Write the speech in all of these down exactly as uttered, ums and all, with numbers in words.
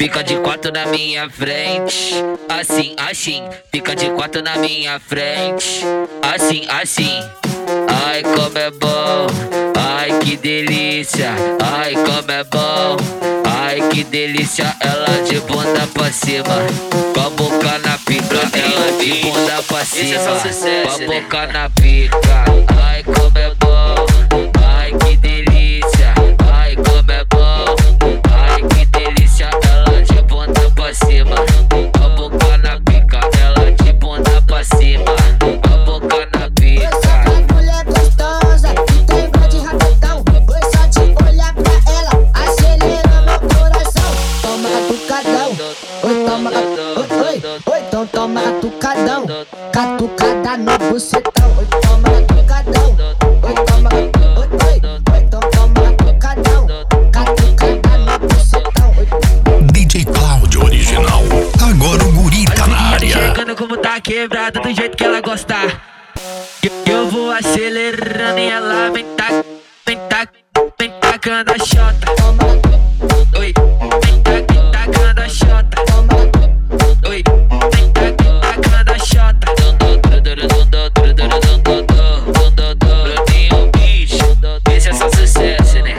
Fica de quatro na minha frente, assim, assim. Fica de quatro na minha frente, assim, assim. Ai, como é bom, ai, que delícia. Ai, como é bom, ai, que delícia. Ela de bunda pra cima, com a boca na pica. Ela de bunda pra cima, com a boca na pica. Ai, como é bom, ai, que delícia. Ai, como é bom, ai, que delícia. Ela de bunda pra cima, com a boca na pica. Ela de bunda pra cima, com a boca na pica. Então toma catucadão, catucada no bucetão. Oi, toma catucadão. Oi, toma, oi, oi, oi, então toma catucadão, catucada no bucetão. D J Cláudio Original. Agora o guri tá na área. Chegando como tá quebrada do jeito que ela gosta. Eu, eu vou acelerando e ela vem tac, vem tac, vem tacando a xota. Oi, vem tac, vem tacando a xota. Oi, vem tac, vem tacando a xota. Bruninho, bicho, esse é só sucesso, né?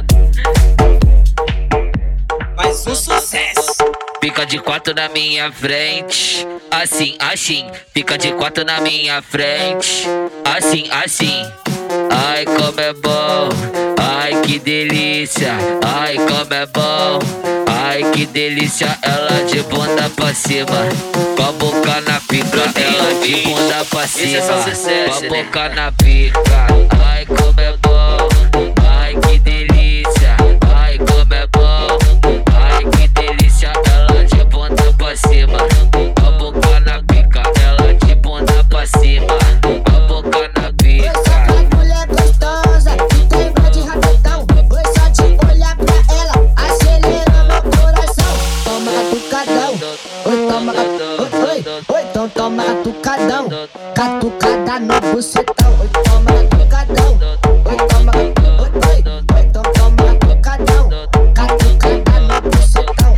Mais um sucesso. Fica de quatro na minha frente, assim, assim. Fica de quatro na minha frente, assim, assim. Ai, como é bom, ai, que delícia. Ai, como é bom, ai, que delícia. Ela de bunda pra cima, com a boca na pica. Ela de bunda pra cima, com a boca na pica. Ai, como é bom, ai, que delícia. Ai, como é bom, ai, que delícia. Ela de bunda pra cima, com a boca na pica. Ela de bunda pra cima, com a boca na pica. Mulher gostosa, que tem voz de rapidão. Oi, só de olhar pra ela, acelera meu coração. Toma catucadão, oi, toma, oi, oi, oi, então toma catucadão, catucada no bucetão. Oi, toma catucadão, oi, toma, oi, oi, oi, então toma catucadão, catucada no bucetão.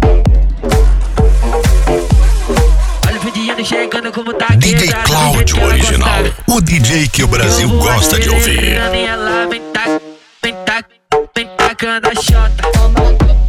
Olha o Vidiano chegando como tá D J Cláudio Original. O D J que o Brasil gosta de ouvir. E ela vem tac, vem tac, vem tacando a xota. Toma